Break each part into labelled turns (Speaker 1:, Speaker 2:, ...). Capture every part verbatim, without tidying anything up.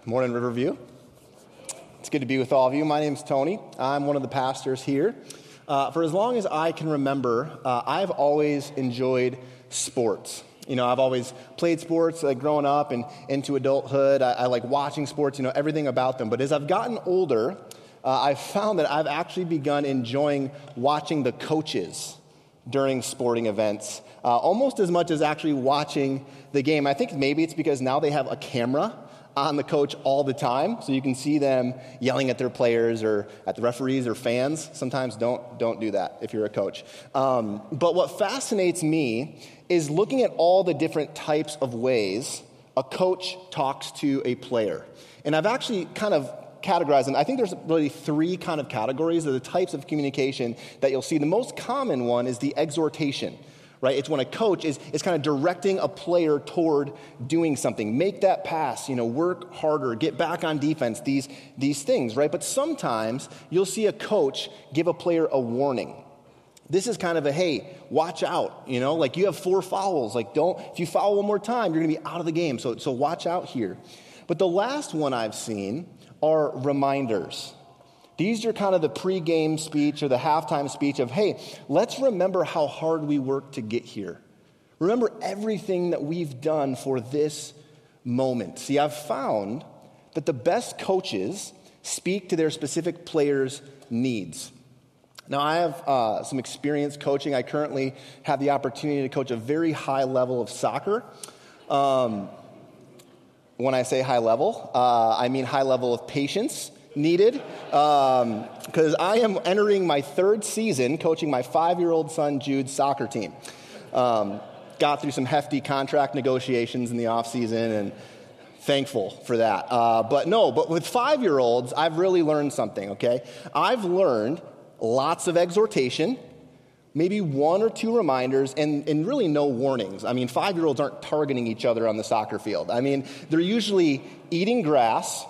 Speaker 1: Morning, Riverview. It's good to be with all of you. My name's Tony. I'm one of the pastors here. Uh, for as long as I can remember, uh, I've always enjoyed sports. You know, I've always played sports like growing up and into adulthood. I, I like watching sports, you know, everything about them. But as I've gotten older, uh, I've found that I've actually begun enjoying watching the coaches during sporting events, uh, almost as much as actually watching the game. I think maybe it's because now they have a camera on the coach all the time, so you can see them yelling at their players or at the referees or fans. Sometimes don't don't do that if you're a coach. Um, but what fascinates me is looking at all the different types of ways a coach talks to a player. And I've actually kind of categorized them. I think there's really three kind of categories of the types of communication that you'll see. The most common one is the exhortation. Right? It's when a coach is, is kind of directing a player toward doing something. Make that pass, you know, work harder, get back on defense, these, these things, right? But sometimes you'll see a coach give a player a warning. This is kind of a, hey, watch out, you know, like you have four fouls. Like don't, if you foul one more time, you're going to be out of the game. So, so watch out here. But the last one I've seen are reminders. These are kind of the pregame speech or the halftime speech of, hey, let's remember how hard we worked to get here. Remember everything that we've done for this moment. See, I've found that the best coaches speak to their specific players' needs. Now, I have uh, some experience coaching. I currently have the opportunity to coach a very high level of soccer. Um, when I say high level, uh, I mean high level of patience needed, because um, I am entering my third season coaching my five-year-old son Jude's soccer team. Um, got through some hefty contract negotiations in the off-season, and thankful for that. Uh, but no, but with five-year-olds, I've really learned something, okay? I've learned lots of exhortation, maybe one or two reminders, and, and really no warnings. I mean, five-year-olds aren't targeting each other on the soccer field. I mean, they're usually eating grass.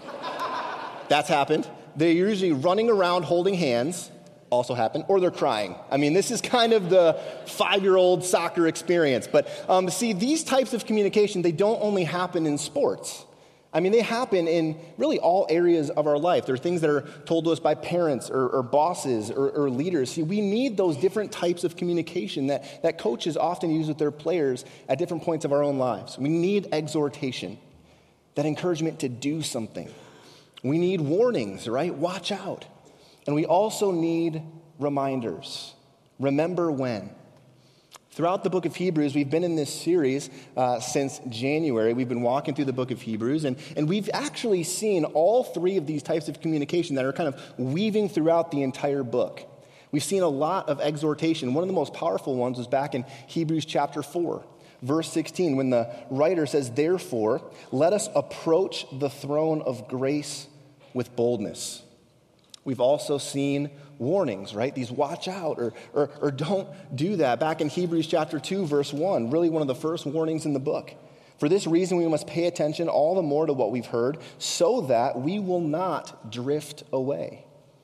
Speaker 1: That's happened. They're usually running around holding hands, also happened, or they're crying. I mean, this is kind of the five-year-old soccer experience. But um, see, these types of communication, they don't only happen in sports. I mean, they happen in really all areas of our life. There are things that are told to us by parents or, or bosses or, or leaders. See, we need those different types of communication that, that coaches often use with their players at different points of our own lives. We need exhortation, that encouragement to do something. We need warnings, right? Watch out. And we also need reminders. Remember when. Throughout the book of Hebrews, we've been in this series uh, since January. We've been walking through the book of Hebrews, and, and we've actually seen all three of these types of communication that are kind of weaving throughout the entire book. We've seen a lot of exhortation. One of the most powerful ones was back in Hebrews chapter four. Verse sixteen, when the writer says, therefore, let us approach the throne of grace with boldness. We've also seen warnings, right? These watch out or, or, or don't do that. Back in Hebrews chapter two, verse one, really one of the first warnings in the book. For this reason, we must pay attention all the more to what we've heard so that we will not drift away.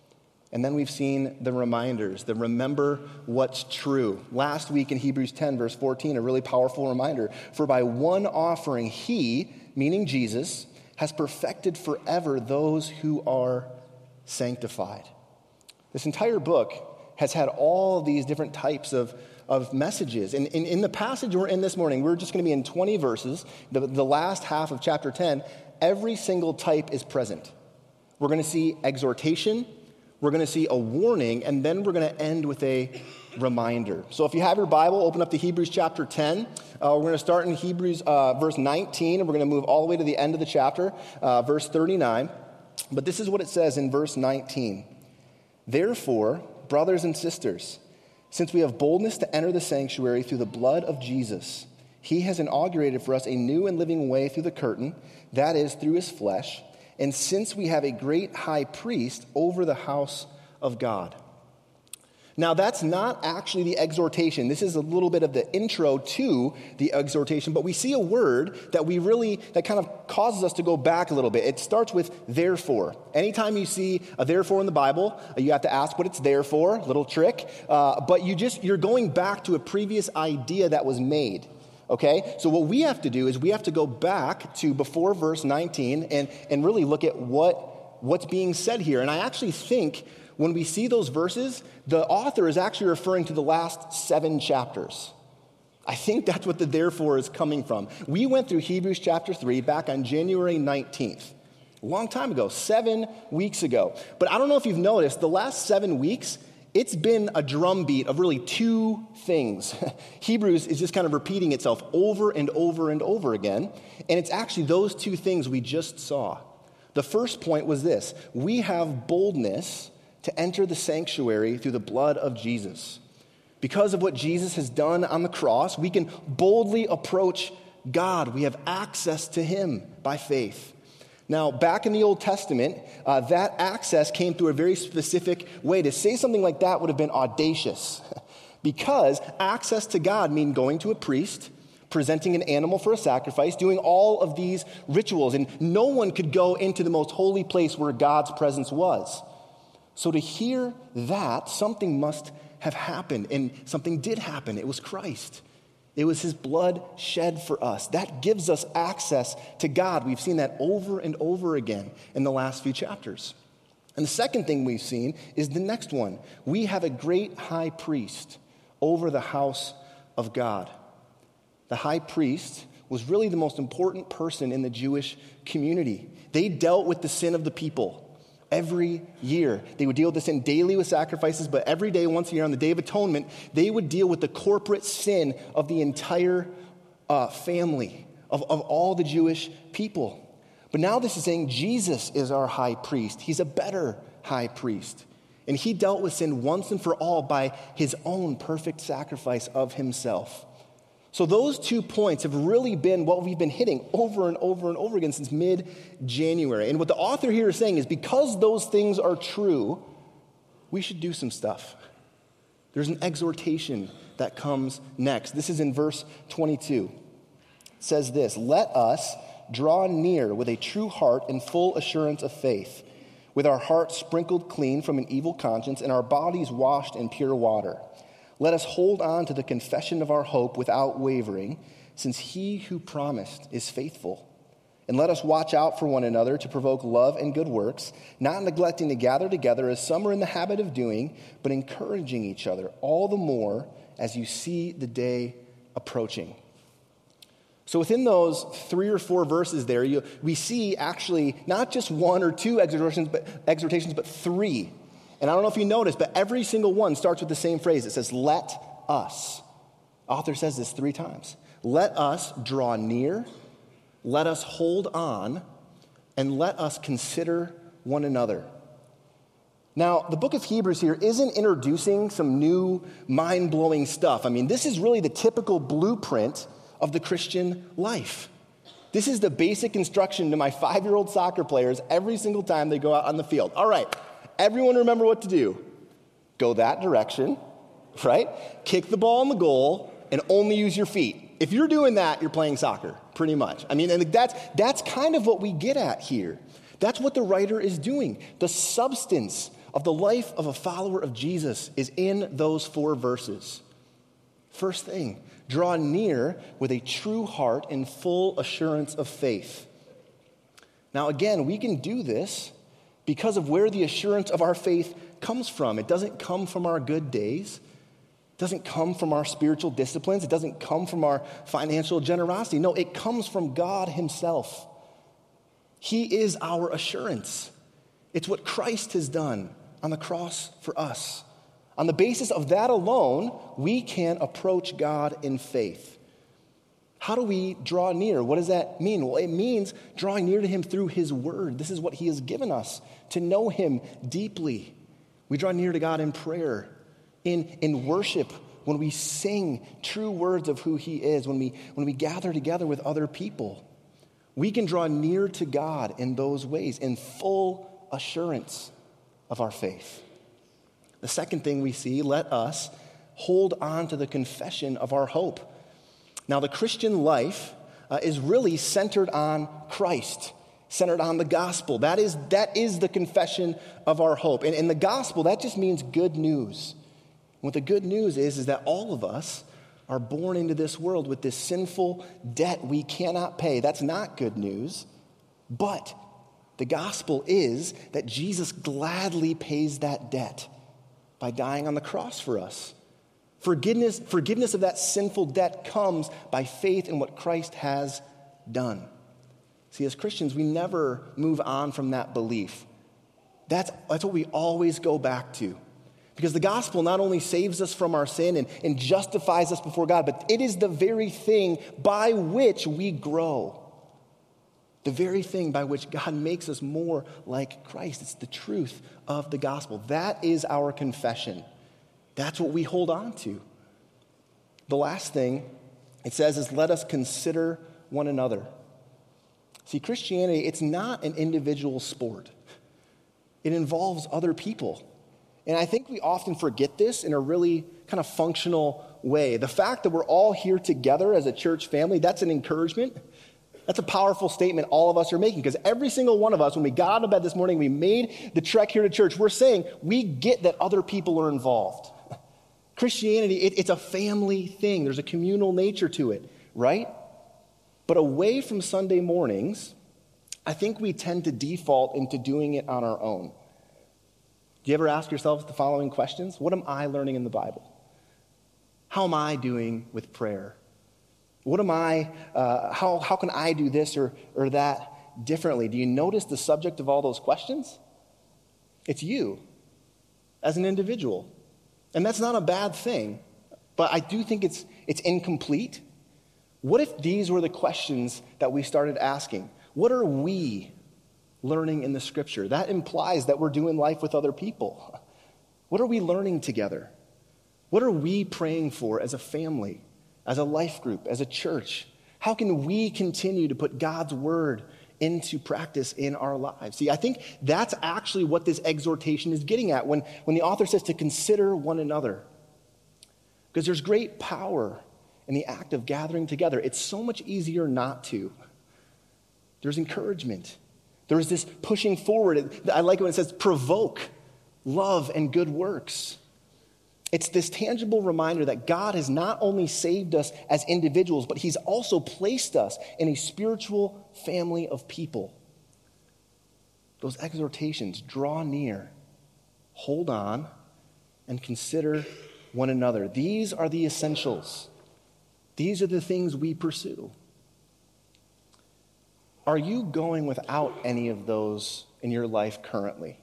Speaker 1: And then we've seen the reminders, the remember what's true. Last week in Hebrews ten, verse fourteen, a really powerful reminder. For by one offering, he, meaning Jesus, has perfected forever those who are sanctified. This entire book has had all of these different types of, of messages. And in, in the passage we're in this morning, we're just going to be in twenty verses, the, the last half of chapter ten. Every single type is present. We're going to see exhortation, we're going to see a warning, and then we're going to end with a reminder. So if you have your Bible, open up to Hebrews chapter ten. Uh, we're going to start in Hebrews uh, verse nineteen, and we're going to move all the way to the end of the chapter, uh, verse thirty-nine. But this is what it says in verse nineteen. Therefore, brothers and sisters, since we have boldness to enter the sanctuary through the blood of Jesus, he has inaugurated for us a new and living way through the curtain, that is, through his flesh. And since we have a great high priest over the house of God. Now, that's not actually the exhortation. This is a little bit of the intro to the exhortation, but we see a word that we really, that kind of causes us to go back a little bit. It starts with therefore. Anytime you see a therefore in the Bible, you have to ask what it's there for, little trick, uh, but you just, you're going back to a previous idea that was made. Okay? So what we have to do is we have to go back to before verse nineteen and, and really look at what, what's being said here. And I actually think when we see those verses, the author is actually referring to the last seven chapters. I think that's what the therefore is coming from. We went through Hebrews chapter three back on January nineteenth, a long time ago, seven weeks ago. But I don't know if you've noticed, the last seven weeks, it's been a drumbeat of really two things. Hebrews is just kind of repeating itself over and over and over again. And it's actually those two things we just saw. The first point was this: we have boldness to enter the sanctuary through the blood of Jesus. Because of what Jesus has done on the cross, we can boldly approach God. We have access to him by faith. Now, back in the Old Testament, uh, that access came through a very specific way. To say something like that would have been audacious because access to God means going to a priest, presenting an animal for a sacrifice, doing all of these rituals, and no one could go into the most holy place where God's presence was. So to hear that, something must have happened, and something did happen. It was Christ. It was his blood shed for us. That gives us access to God. We've seen that over and over again in the last few chapters. And the second thing we've seen is the next one. We have a great high priest over the house of God. The high priest was really the most important person in the Jewish community. They dealt with the sin of the people every year. They would deal with the sin daily with sacrifices, but every day, once a year, on the Day of Atonement, they would deal with the corporate sin of the entire uh, family, of, of all the Jewish people. But now this is saying Jesus is our high priest. He's a better high priest. And he dealt with sin once and for all by his own perfect sacrifice of himself. So those two points have really been what we've been hitting over and over and over again since mid-January. And what the author here is saying is because those things are true, we should do some stuff. There's an exhortation that comes next. This is in verse twenty-two. It says this: "Let us draw near with a true heart and full assurance of faith, with our hearts sprinkled clean from an evil conscience and our bodies washed in pure water. Let us hold on to the confession of our hope without wavering, since he who promised is faithful. And let us watch out for one another to provoke love and good works, not neglecting to gather together as some are in the habit of doing, but encouraging each other, all the more as you see the day approaching." So within those three or four verses there, you, we see actually not just one or two exhortations, but exhortations, but three. And I don't know if you noticed, but every single one starts with the same phrase. It says, "Let us." Author says this three times. Let us draw near, let us hold on, and let us consider one another. Now, the book of Hebrews here isn't introducing some new mind-blowing stuff. I mean, this is really the typical blueprint of the Christian life. This is the basic instruction to my five-year-old soccer players every single time they go out on the field. All right. Everyone remember what to do. Go that direction, right? Kick the ball in the goal and only use your feet. If you're doing that, you're playing soccer, pretty much. I mean, and that's, that's kind of what we get at here. That's what the writer is doing. The substance of the life of a follower of Jesus is in those four verses. First thing, draw near with a true heart and full assurance of faith. Now, again, we can do this because of where the assurance of our faith comes from. It doesn't come from our good days. It doesn't come from our spiritual disciplines. It doesn't come from our financial generosity. No, it comes from God himself. He is our assurance. It's what Christ has done on the cross for us. On the basis of that alone, we can approach God in faith. How do we draw near? What does that mean? Well, it means drawing near to him through his word. This is what he has given us, to know him deeply. We draw near to God in prayer, in, in worship, when we sing true words of who he is, when we, when we gather together with other people. We can draw near to God in those ways, in full assurance of our faith. The second thing we see, let us hold on to the confession of our hope. Now, the Christian life uh, is really centered on Christ, centered on the gospel. That is, that is the confession of our hope. And in the gospel, that just means good news. And what the good news is, is that all of us are born into this world with this sinful debt we cannot pay. That's not good news. But the gospel is that Jesus gladly pays that debt by dying on the cross for us. Forgiveness, forgiveness of that sinful debt comes by faith in what Christ has done. See, as Christians, we never move on from that belief. That's, that's what we always go back to. Because the gospel not only saves us from our sin and, and justifies us before God, but it is the very thing by which we grow. The very thing by which God makes us more like Christ. It's the truth of the gospel. That is our confession. That's what we hold on to. The last thing it says is, let us consider one another. See, Christianity, it's not an individual sport. It involves other people. And I think we often forget this in a really kind of functional way. The fact that we're all here together as a church family, that's an encouragement. That's a powerful statement all of us are making, because every single one of us, when we got out of bed this morning, we made the trek here to church, we're saying we get that other people are involved. Christianity, it, it's a family thing. There's a communal nature to it, right? But away from Sunday mornings, I think we tend to default into doing it on our own. Do you ever ask yourselves the following questions? What am I learning in the Bible? How am I doing with prayer? What am I, uh, how, how can I do this or, or that differently? Do you notice the subject of all those questions? It's you as an individual. And that's not a bad thing, but I do think it's it's incomplete. What if these were the questions that we started asking? What are we learning in the scripture? That implies that we're doing life with other people. What are we learning together? What are we praying for as a family, as a life group, as a church? How can we continue to put God's word into practice in our lives? See, I think that's actually what this exhortation is getting at when, when the author says to consider one another. Because there's great power in the act of gathering together. It's so much easier not to. There's encouragement. There's this pushing forward. I like it when it says provoke love and good works. It's this tangible reminder that God has not only saved us as individuals, but he's also placed us in a spiritual family of people. Those exhortations, draw near, hold on, and consider one another. These are the essentials. These are the things we pursue. Are you going without any of those in your life currently?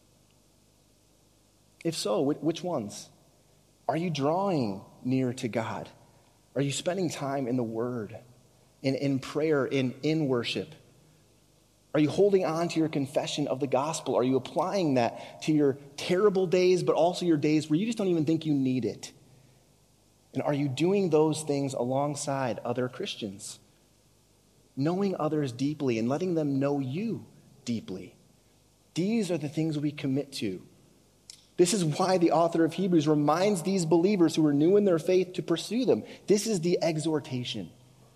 Speaker 1: If so, which ones? Are you drawing near to God? Are you spending time in the Word, in, in prayer, in, in worship? Are you holding on to your confession of the gospel? Are you applying that to your terrible days, but also your days where you just don't even think you need it? And are you doing those things alongside other Christians? Knowing others deeply and letting them know you deeply. These are the things we commit to. This is why the author of Hebrews reminds these believers who are new in their faith to pursue them. This is the exhortation.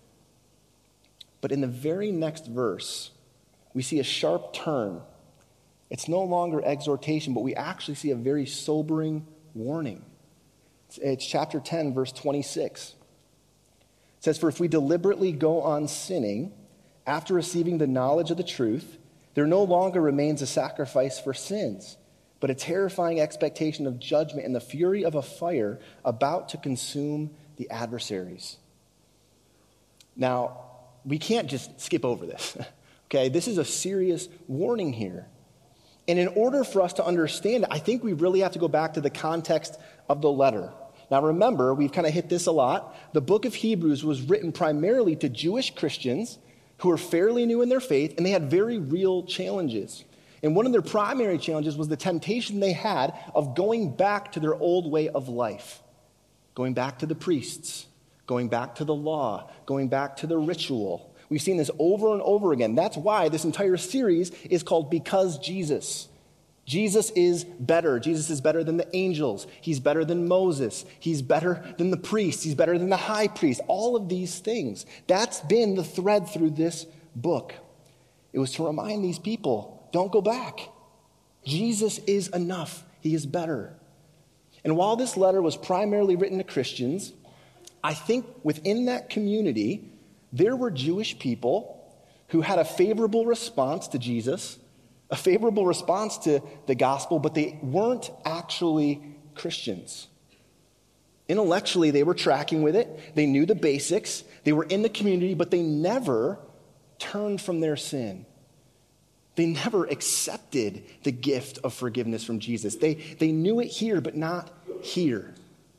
Speaker 1: But in the very next verse, we see a sharp turn. It's no longer exhortation, but we actually see a very sobering warning. It's, it's chapter ten, verse twenty-six. It says, "For if we deliberately go on sinning after receiving the knowledge of the truth, there no longer remains a sacrifice for sins, but a terrifying expectation of judgment and the fury of a fire about to consume the adversaries." Now, we can't just skip over this, okay? This is a serious warning here. And in order for us to understand it, I think we really have to go back to the context of the letter. Now, remember, we've kind of hit this a lot. The book of Hebrews was written primarily to Jewish Christians who were fairly new in their faith, and they had very real challenges. And one of their primary challenges was the temptation they had of going back to their old way of life, going back to the priests, going back to the law, going back to the ritual. We've seen this over and over again. That's why this entire series is called Because Jesus. Jesus is better. Jesus is better than the angels. He's better than Moses. He's better than the priests. He's better than the high priest. All of these things. That's been the thread through this book. It was to remind these people, don't go back. Jesus is enough. He is better. And while this letter was primarily written to Christians, I think within that community, there were Jewish people who had a favorable response to Jesus, a favorable response to the gospel, but they weren't actually Christians. Intellectually, they were tracking with it. They knew the basics. They were in the community, but they never turned from their sin. They never accepted the gift of forgiveness from Jesus. They, they knew it here, but not here.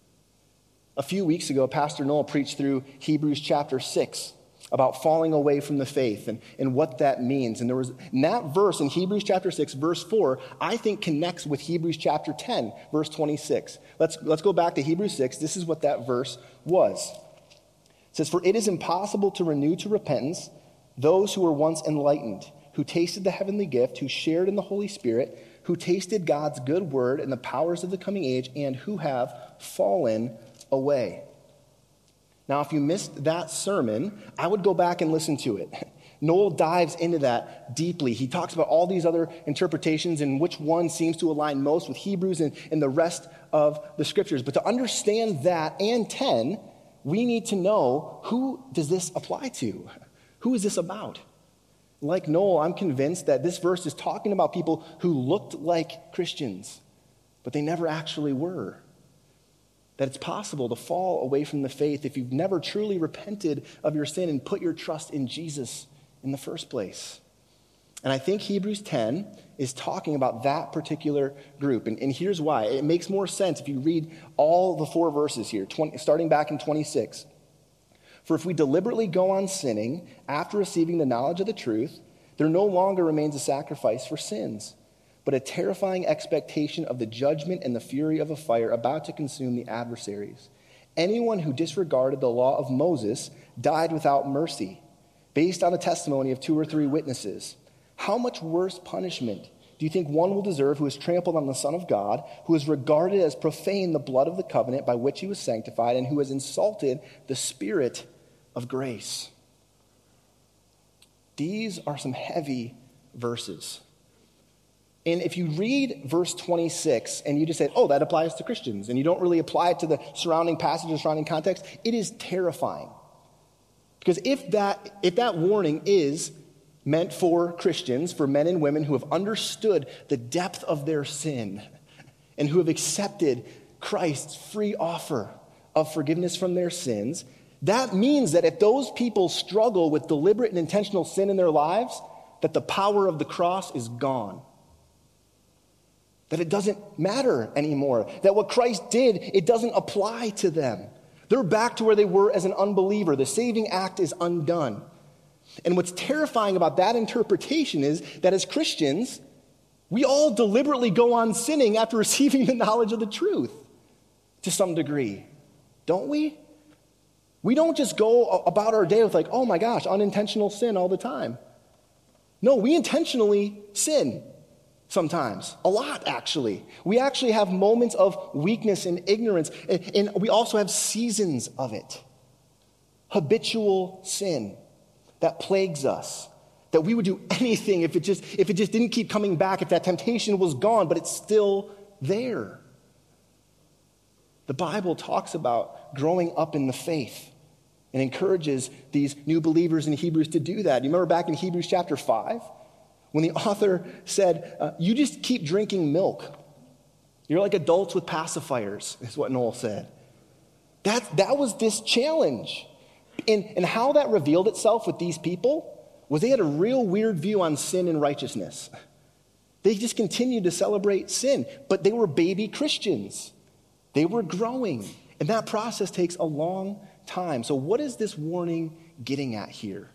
Speaker 1: A few weeks ago, Pastor Noel preached through Hebrews chapter six about falling away from the faith and, and what that means. And there was and that verse in Hebrews chapter six, verse four, I think connects with Hebrews chapter ten, verse twenty-six. Let's, let's go back to Hebrews six. This is what that verse was. It says, "For it is impossible to renew to repentance those who were once enlightened, who tasted the heavenly gift, who shared in the Holy Spirit, who tasted God's good word and the powers of the coming age, and who have fallen away." Now, if you missed that sermon, I would go back and listen to it. Noel dives into that deeply. He talks about all these other interpretations and which one seems to align most with Hebrews and, and the rest of the scriptures. But to understand that and ten, we need to know, who does this apply to? Who is this about? Like Noel, I'm convinced that this verse is talking about people who looked like Christians, but they never actually were. That it's possible to fall away from the faith if you've never truly repented of your sin and put your trust in Jesus in the first place. And I think Hebrews ten is talking about that particular group. And, and here's why. It makes more sense if you read all the four verses here, twenty, starting back in twenty-six. "For if we deliberately go on sinning after receiving the knowledge of the truth, there no longer remains a sacrifice for sins, but a terrifying expectation of the judgment and the fury of a fire about to consume the adversaries. Anyone who disregarded the law of Moses died without mercy, based on the testimony of two or three witnesses. How much worse punishment do you think one will deserve who has trampled on the Son of God, who has regarded as profane the blood of the covenant by which he was sanctified, and who has insulted the Spirit of grace?" These are some heavy verses. And if you read verse twenty-six and you just say, oh, that applies to Christians, and you don't really apply it to the surrounding passages, surrounding context, it is terrifying. Because if that, if that warning is meant for Christians, for men and women who have understood the depth of their sin and who have accepted Christ's free offer of forgiveness from their sins, that means that if those people struggle with deliberate and intentional sin in their lives, that the power of the cross is gone. That it doesn't matter anymore. That what Christ did, it doesn't apply to them. They're back to where they were as an unbeliever. The saving act is undone. And what's terrifying about that interpretation is that as Christians, we all deliberately go on sinning after receiving the knowledge of the truth to some degree. Don't we? We don't just go about our day with like, oh my gosh, unintentional sin all the time. No, we intentionally sin. Sometimes, a lot actually. We actually have moments of weakness and ignorance, and, and we also have seasons of it. Habitual sin that plagues us, that we would do anything if it just if it just didn't keep coming back, if that temptation was gone, but it's still there. The Bible talks about growing up in the faith and encourages these new believers in Hebrews to do that. You remember back in Hebrews chapter five? When the author said, uh, you just keep drinking milk. You're like adults with pacifiers, is what Noel said. That, that was this challenge. And, and how that revealed itself with these people was they had a real weird view on sin and righteousness. They just continued to celebrate sin, but they were baby Christians. They were growing, and that process takes a long time. So what is this warning getting at here?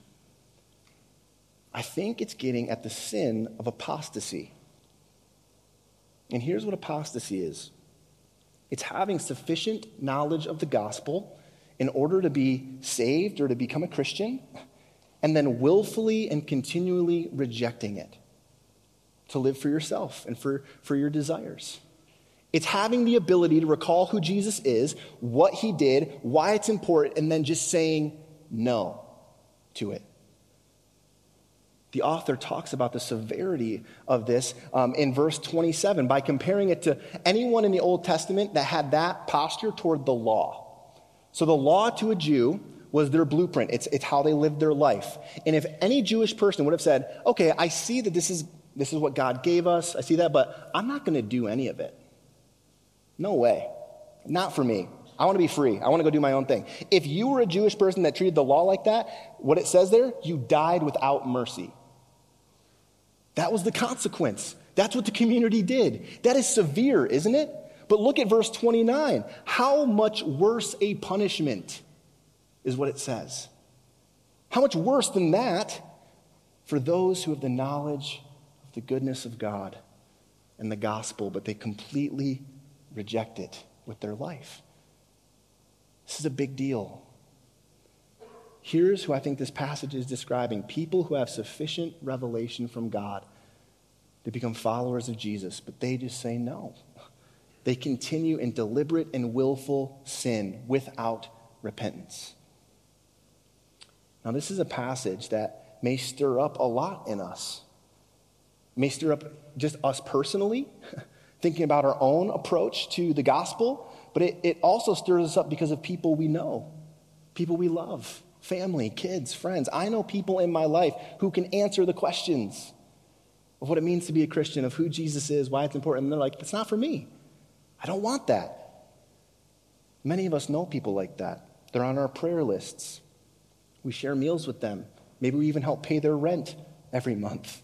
Speaker 1: I think it's getting at the sin of apostasy. And here's what apostasy is. It's having sufficient knowledge of the gospel in order to be saved or to become a Christian, and then willfully and continually rejecting it to live for yourself and for, for your desires. It's having the ability to recall who Jesus is, what he did, why it's important, and then just saying no to it. The author talks about the severity of this um, in verse twenty-seven by comparing it to anyone in the Old Testament that had that posture toward the law. So the law to a Jew was their blueprint. It's, it's how they lived their life. And if any Jewish person would have said, okay, I see that this is, this is what God gave us, I see that, but I'm not going to do any of it. No way. Not for me. I want to be free. I want to go do my own thing. If you were a Jewish person that treated the law like that, what it says there, you died without mercy. That was the consequence. That's what the community did. That is severe, isn't it? But look at verse twenty-nine. How much worse a punishment is what it says. How much worse than that for those who have the knowledge of the goodness of God and the gospel, but they completely reject it with their life. This is a big deal. Here's who I think this passage is describing: people who have sufficient revelation from God to become followers of Jesus, but they just say no. They continue in deliberate and willful sin without repentance. Now, this is a passage that may stir up a lot in us. It may stir up just us personally, thinking about our own approach to the gospel, but it, it also stirs us up because of people we know, people we love, family, kids, friends. I know people in my life who can answer the questions of what it means to be a Christian, of who Jesus is, why it's important. And they're like, it's not for me. I don't want that. Many of us know people like that. They're on our prayer lists. We share meals with them. Maybe we even help pay their rent every month.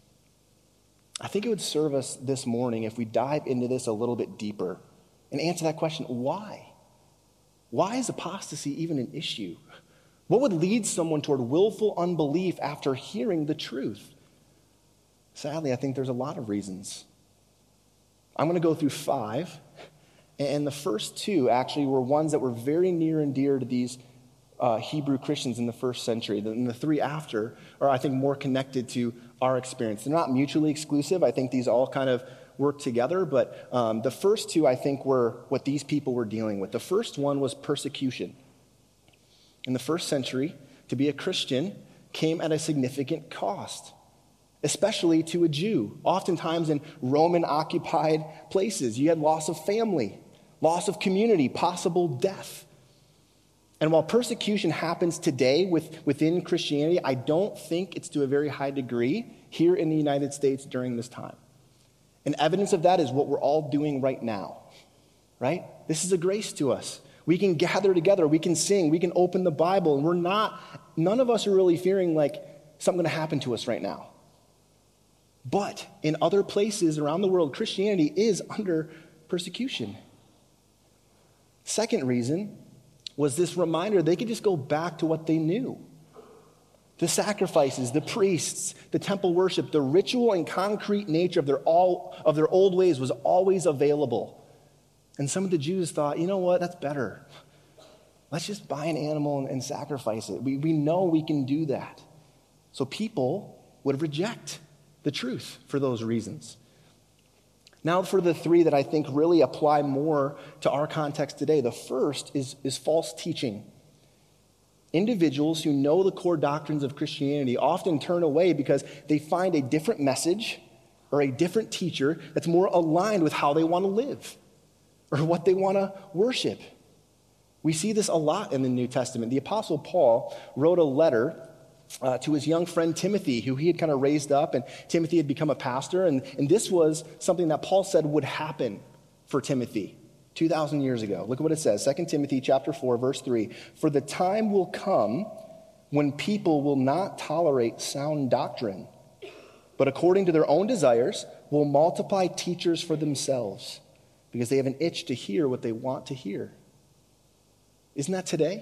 Speaker 1: I think it would serve us this morning if we dive into this a little bit deeper and answer that question: why? Why is apostasy even an issue? What would lead someone toward willful unbelief after hearing the truth? Sadly, I think there's a lot of reasons. I'm going to go through five, and the first two actually were ones that were very near and dear to these uh, Hebrew Christians in the first century. And the three after are, I think, more connected to our experience. They're not mutually exclusive. I think these all kind of work together, but um, the first two, I think, were what these people were dealing with. The first one was persecution. In the first century, to be a Christian came at a significant cost, especially to a Jew, oftentimes in Roman-occupied places. You had loss of family, loss of community, possible death. And while persecution happens today with, within Christianity, I don't think it's to a very high degree here in the United States during this time. And evidence of that is what we're all doing right now, right? This is a grace to us. We can gather together, we can sing, we can open the Bible, and we're not, none of us are really fearing like something going to happen to us right now. But in other places around the world, Christianity is under persecution. Second reason was this reminder they could just go back to what they knew. The sacrifices, the priests, the temple worship, the ritual and concrete nature of their, all, of their old ways was always available. And some of the Jews thought, you know what, that's better. Let's just buy an animal and, and sacrifice it. We, we know we can do that. So people would reject the truth for those reasons. Now for the three that I think really apply more to our context today. The first is, is false teaching. Individuals who know the core doctrines of Christianity often turn away because they find a different message or a different teacher that's more aligned with how they want to live or what they want to worship. We see this a lot in the New Testament. The Apostle Paul wrote a letter uh, to his young friend Timothy, who he had kind of raised up, and Timothy had become a pastor, and, and this was something that Paul said would happen for Timothy two thousand years ago. Look at what it says, Second Timothy chapter four, verse three. For the time will come when people will not tolerate sound doctrine, but according to their own desires will multiply teachers for themselves, because they have an itch to hear what they want to hear. Isn't that today?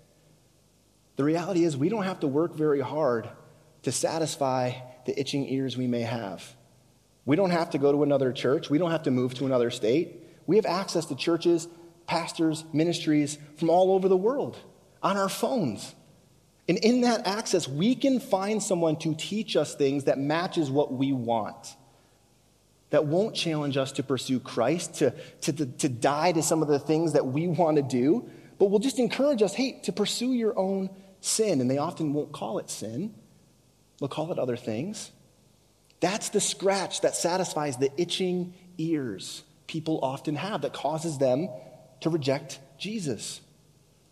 Speaker 1: The reality is we don't have to work very hard to satisfy the itching ears we may have. We don't have to go to another church. We don't have to move to another state. We have access to churches, pastors, ministries from all over the world on our phones. And in that access, we can find someone to teach us things that matches what we want, that won't challenge us to pursue Christ, to, to, to, to die to some of the things that we want to do, but will just encourage us, hey, to pursue your own sin. And they often won't call it sin. They'll call it other things. That's the scratch that satisfies the itching ears people often have that causes them to reject Jesus.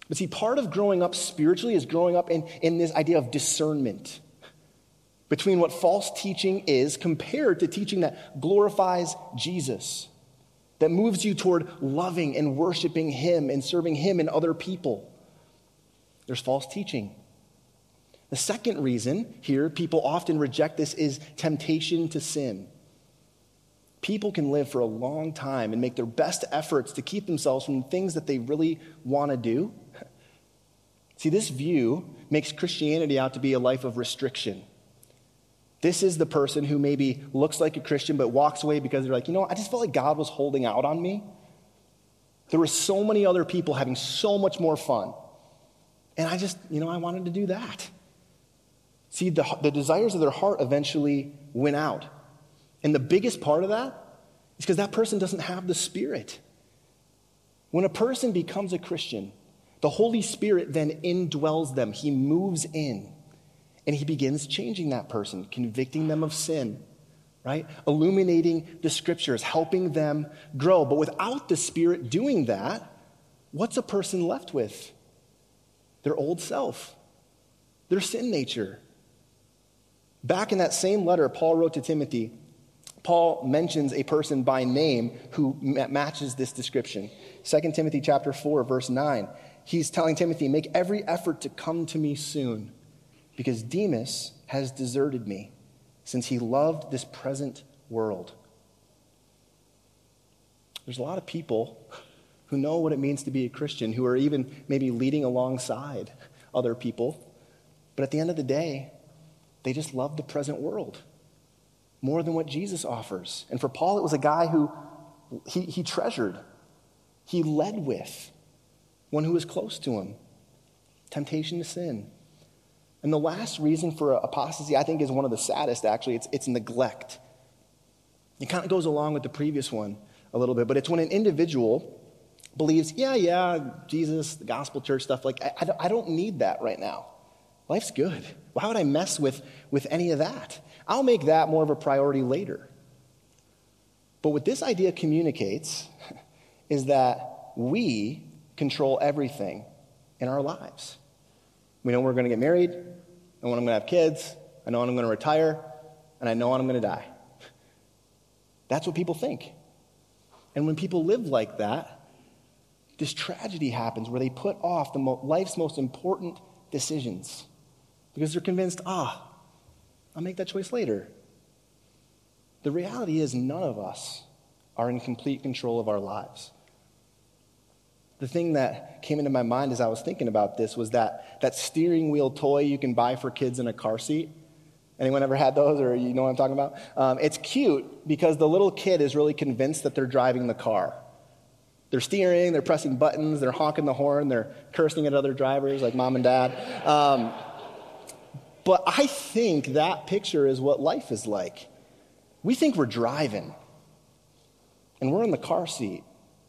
Speaker 1: But see, part of growing up spiritually is growing up in, in this idea of discernment between what false teaching is compared to teaching that glorifies Jesus, that moves you toward loving and worshiping him and serving him and other people. There's false teaching. The second reason here people often reject this is temptation to sin. People can live for a long time and make their best efforts to keep themselves from things that they really want to do. See, this view makes Christianity out to be a life of restriction. This is the person who maybe looks like a Christian but walks away because they're like, you know, I just felt like God was holding out on me. There were so many other people having so much more fun. And I just, you know, I wanted to do that. See, the, the desires of their heart eventually win out. And the biggest part of that is because that person doesn't have the Spirit. When a person becomes a Christian, the Holy Spirit then indwells them. He moves in, and he begins changing that person, convicting them of sin, right? Illuminating the Scriptures, helping them grow. But without the Spirit doing that, what's a person left with? Their old self, their sin nature. Back in that same letter Paul wrote to Timothy, Paul mentions a person by name who ma- matches this description. Second Timothy chapter four, verse nine. He's telling Timothy, make every effort to come to me soon, because Demas has deserted me, since he loved this present world. There's a lot of people who know what it means to be a Christian, who are even maybe leading alongside other people, but at the end of the day, they just love the present world more than what Jesus offers. And for Paul, it was a guy who he, he treasured, he led with, one who was close to him. Temptation to sin. And the last reason for apostasy, I think, is one of the saddest, actually. It's, it's neglect. It kind of goes along with the previous one a little bit, but it's when an individual believes, yeah, yeah, Jesus, the gospel, church stuff, like, I, I, don't, I don't need that right now. Life's good. Why would I mess with, with any of that? I'll make that more of a priority later. But what this idea communicates is that we control everything in our lives. We know when we're going to get married, and when I'm going to have kids, I know when I'm going to retire, and I know when I'm going to die. That's what people think. And when people live like that, this tragedy happens where they put off the mo- life's most important decisions because they're convinced, ah, I'll make that choice later. The reality is none of us are in complete control of our lives. The thing that came into my mind as I was thinking about this was that, that steering wheel toy you can buy for kids in a car seat. Anyone ever had those, or you know what I'm talking about? Um, it's cute because the little kid is really convinced that they're driving the car. They're steering, they're pressing buttons, they're honking the horn, they're cursing at other drivers like mom and dad. Um, but I think that picture is what life is like. We think we're driving, and we're in the car seat.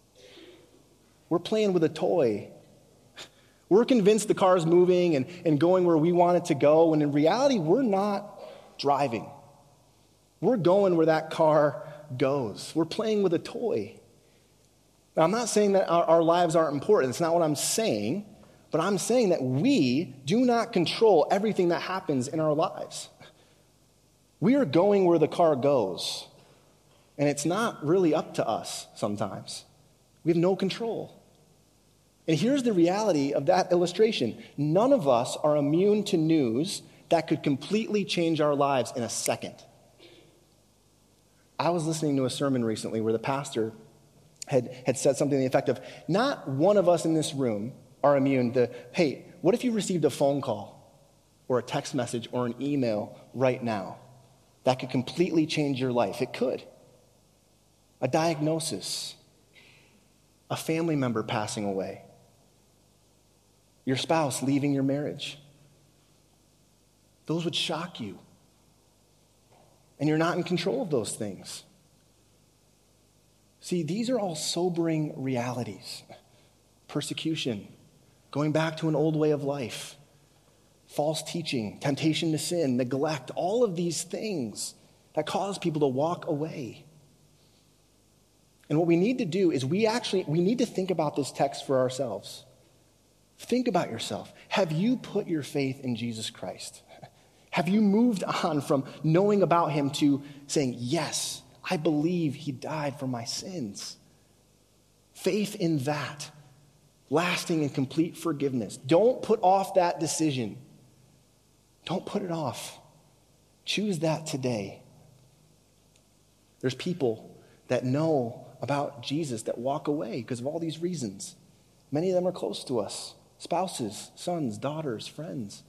Speaker 1: We're playing with a toy. We're convinced the car is moving and, and going where we want it to go, when in reality, we're not driving. We're going where that car goes. We're playing with a toy. Now, I'm not saying that our, our lives aren't important. It's not what I'm saying. But I'm saying that we do not control everything that happens in our lives. We are going where the car goes. And it's not really up to us sometimes. We have no control. And here's the reality of that illustration. None of us are immune to news that could completely change our lives in a second. I was listening to a sermon recently where the pastor had, had said something to the effect of, not one of us in this room are immune to, hey, what if you received a phone call or a text message or an email right now that could completely change your life? It could. A diagnosis, a family member passing away, your spouse leaving your marriage. Those would shock you. And you're not in control of those things. See, these are all sobering realities. Persecution, going back to an old way of life, false teaching, temptation to sin, neglect, all of these things that cause people to walk away. And what we need to do is we actually, we need to think about this text for ourselves. Think about yourself. Have you put your faith in Jesus Christ? Have you moved on from knowing about him to saying, yes, I believe he died for my sins? Faith in that, lasting and complete forgiveness. Don't put off that decision. Don't put it off. Choose that today. There's people that know about Jesus that walk away because of all these reasons. Many of them are close to us. Spouses, sons, daughters, friends.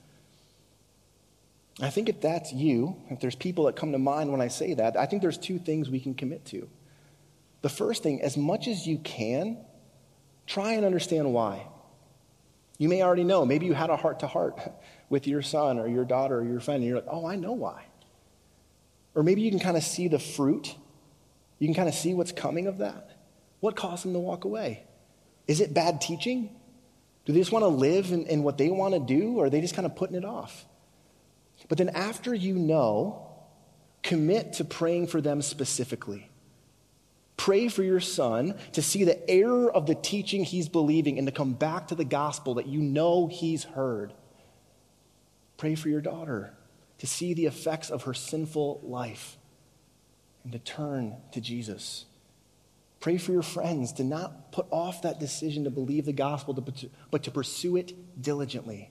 Speaker 1: I think if that's you, if there's people that come to mind when I say that, I think there's two things we can commit to. The first thing, as much as you can, try and understand why. You may already know. Maybe you had a heart-to-heart with your son or your daughter or your friend, and you're like, oh, I know why. Or maybe you can kind of see the fruit. You can kind of see what's coming of that. What caused them to walk away? Is it bad teaching? Do they just want to live in, in what they want to do, or are they just kind of putting it off? But then after you know, commit to praying for them specifically. Pray for your son to see the error of the teaching he's believing and to come back to the gospel that you know he's heard. Pray for your daughter to see the effects of her sinful life and to turn to Jesus. Pray for your friends to not put off that decision to believe the gospel, but to pursue it diligently.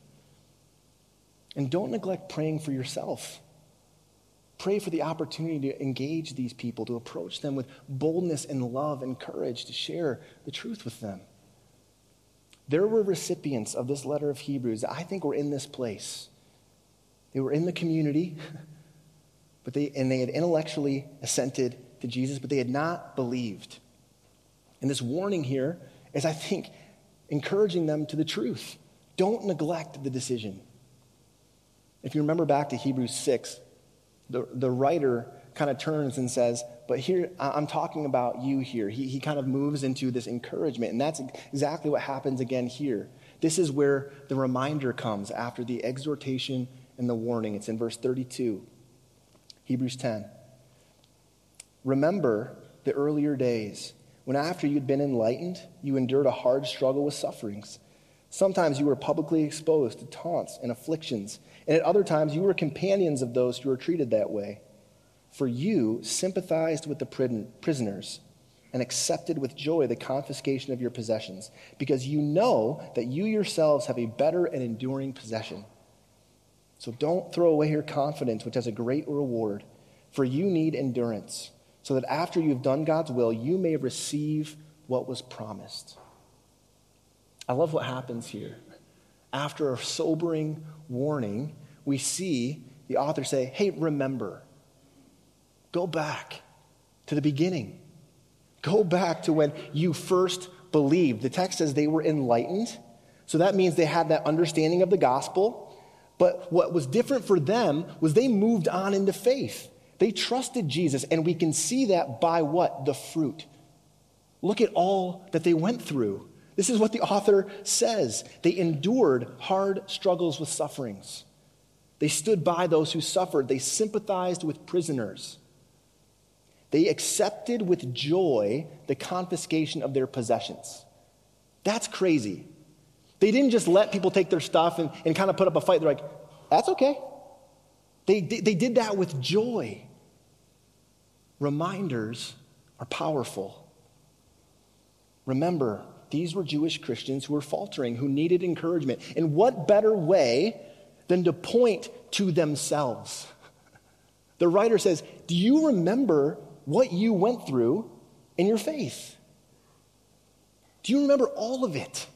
Speaker 1: And don't neglect praying for yourself. Pray for the opportunity to engage these people, to approach them with boldness and love and courage, to share the truth with them. There were recipients of this letter of Hebrews that I think were in this place. They were in the community, but they and they had intellectually assented to Jesus, but they had not believed. And this warning here is, I think, encouraging them to the truth. Don't neglect the decision. If you remember back to Hebrews six, the, the writer kind of turns and says, but here, I'm talking about you here. He, he kind of moves into this encouragement, and that's exactly what happens again here. This is where the reminder comes after the exhortation and the warning. It's in verse thirty-two, Hebrews ten. Remember the earlier days when after you'd been enlightened, you endured a hard struggle with sufferings. Sometimes you were publicly exposed to taunts and afflictions, and at other times you were companions of those who were treated that way. For you sympathized with the prisoners and accepted with joy the confiscation of your possessions, because you know that you yourselves have a better and enduring possession. So don't throw away your confidence, which has a great reward, for you need endurance, so that after you've done God's will, you may receive what was promised. I love what happens here. After a sobering warning, we see the author say, hey, remember. Go back to the beginning. Go back to when you first believed. The text says they were enlightened. So that means they had that understanding of the gospel. But what was different for them was they moved on into faith. They trusted Jesus, and we can see that by what? The fruit. Look at all that they went through. This is what the author says. They endured hard struggles with sufferings. They stood by those who suffered. They sympathized with prisoners. They accepted with joy the confiscation of their possessions. That's crazy. They didn't just let people take their stuff and, and kind of put up a fight. They're like, that's okay. They, they, they did that with joy. Reminders are powerful. Remember, these were Jewish Christians who were faltering, who needed encouragement. And what better way than to point to themselves? The writer says, do you remember what you went through in your faith? Do you remember all of it?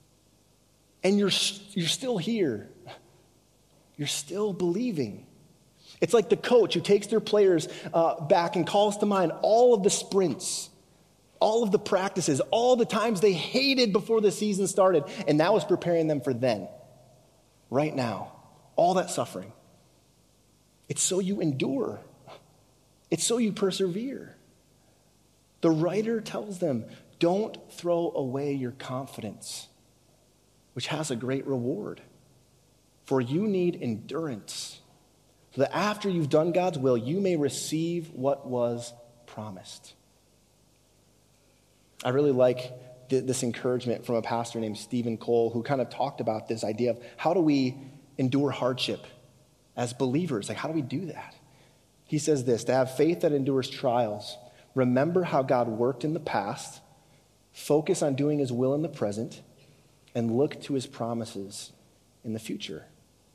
Speaker 1: And you're, you're still here. You're still believing. It's like the coach who takes their players uh, back and calls to mind all of the sprints, all of the practices, all the times they hated before the season started, and that was preparing them for then, right now, all that suffering. It's so you endure. It's so you persevere. The writer tells them, don't throw away your confidence, which has a great reward. For you need endurance, so that after you've done God's will, you may receive what was promised. I really like th- this encouragement from a pastor named Stephen Cole, who kind of talked about this idea of how do we endure hardship as believers? Like, how do we do that? He says this: to have faith that endures trials, remember how God worked in the past, focus on doing his will in the present, and look to his promises in the future.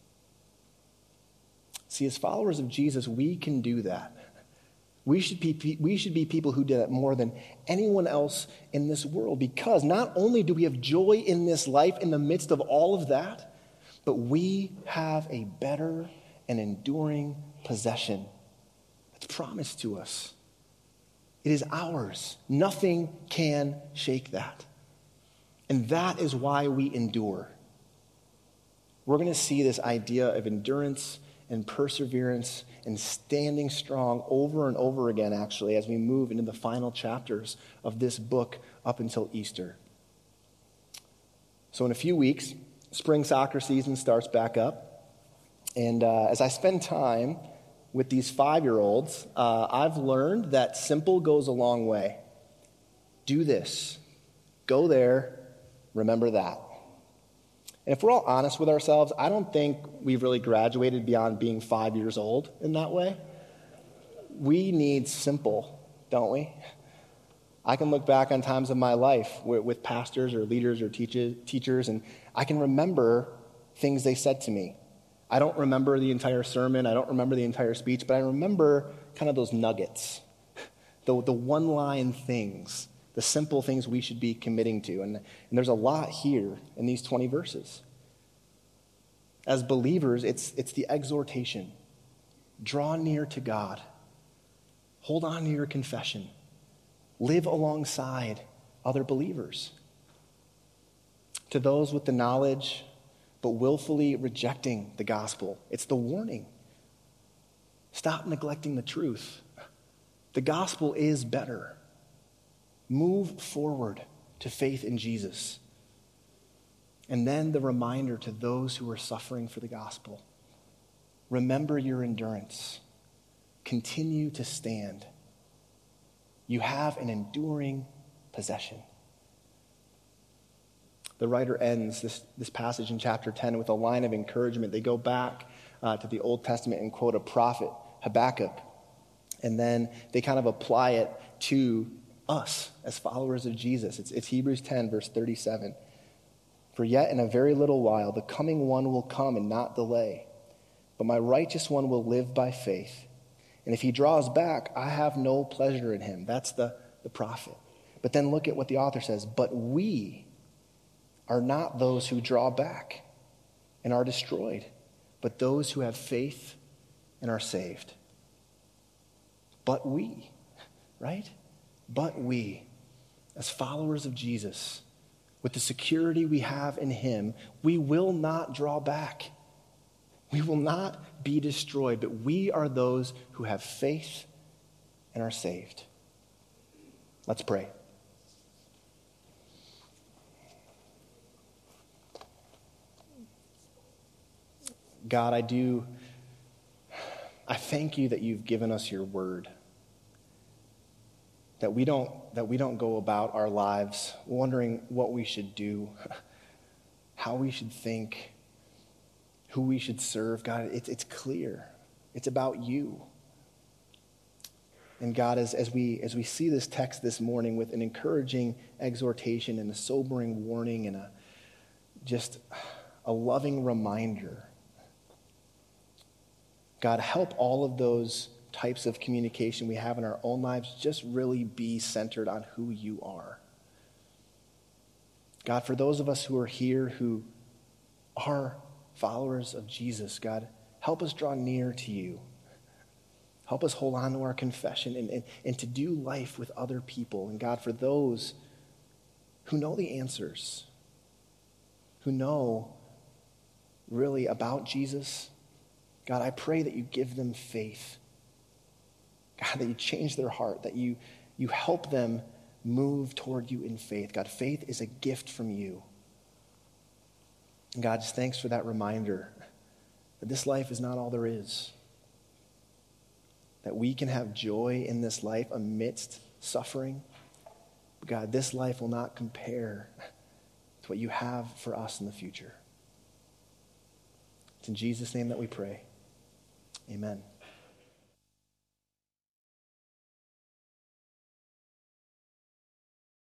Speaker 1: See, as followers of Jesus, we can do that. We should be, we should be people who do that more than anyone else in this world, because not only do we have joy in this life in the midst of all of that, but we have a better and enduring possession that's promised to us. It is ours. Nothing can shake that. And that is why we endure. We're going to see this idea of endurance and perseverance and standing strong over and over again, actually, as we move into the final chapters of this book up until Easter. So in a few weeks, spring soccer season starts back up. And uh, as I spend time with these five-year-olds, uh, I've learned that simple goes a long way. Do this. Go there. Remember that. And if we're all honest with ourselves, I don't think we've really graduated beyond being five years old in that way. We need simple, don't we? I can look back on times of my life with, with pastors or leaders or teachers, teachers, and I can remember things they said to me. I don't remember the entire sermon. I don't remember the entire speech, but I remember kind of those nuggets, the, the one-line things, the simple things we should be committing to. And, and there's a lot here in these twenty verses. As believers, it's, it's the exhortation. Draw near to God. Hold on to your confession. Live alongside other believers. To those with the knowledge but willfully rejecting the gospel, it's the warning. Stop neglecting the truth. The gospel is better. Move forward to faith in Jesus. And then the reminder to those who are suffering for the gospel. Remember your endurance. Continue to stand. You have an enduring possession. The writer ends this, this passage in chapter ten with a line of encouragement. They go back uh, to the Old Testament and quote a prophet, Habakkuk. And then they kind of apply it to us as followers of Jesus. It's, it's Hebrews ten, verse thirty-seven. For yet in a very little while the coming one will come and not delay. But my righteous one will live by faith. And if he draws back, I have no pleasure in him. That's the, the prophet. But then look at what the author says. But we are not those who draw back and are destroyed, but those who have faith and are saved. But we, right? But we, as followers of Jesus, with the security we have in him, we will not draw back. We will not be destroyed, but we are those who have faith and are saved. Let's pray. God, I do, I thank you that you've given us your word. That we don't, that we don't go about our lives wondering what we should do, how we should think, who we should serve. God, it's, it's clear. It's about you. And God, as, as we as we see this text this morning with an encouraging exhortation and a sobering warning and a just a loving reminder, God, help all of those types of communication we have in our own lives just really be centered on who you are. God, for those of us who are here who are followers of Jesus, God, help us draw near to you. Help us hold on to our confession and, and, and to do life with other people. And God, for those who know the answers, who know really about Jesus, God, I pray that you give them faith. God, that you change their heart, that you, you help them move toward you in faith. God, faith is a gift from you. And God, just thanks for that reminder that this life is not all there is. That we can have joy in this life amidst suffering. God, this life will not compare to what you have for us in the future. It's in Jesus' name that we pray. Amen.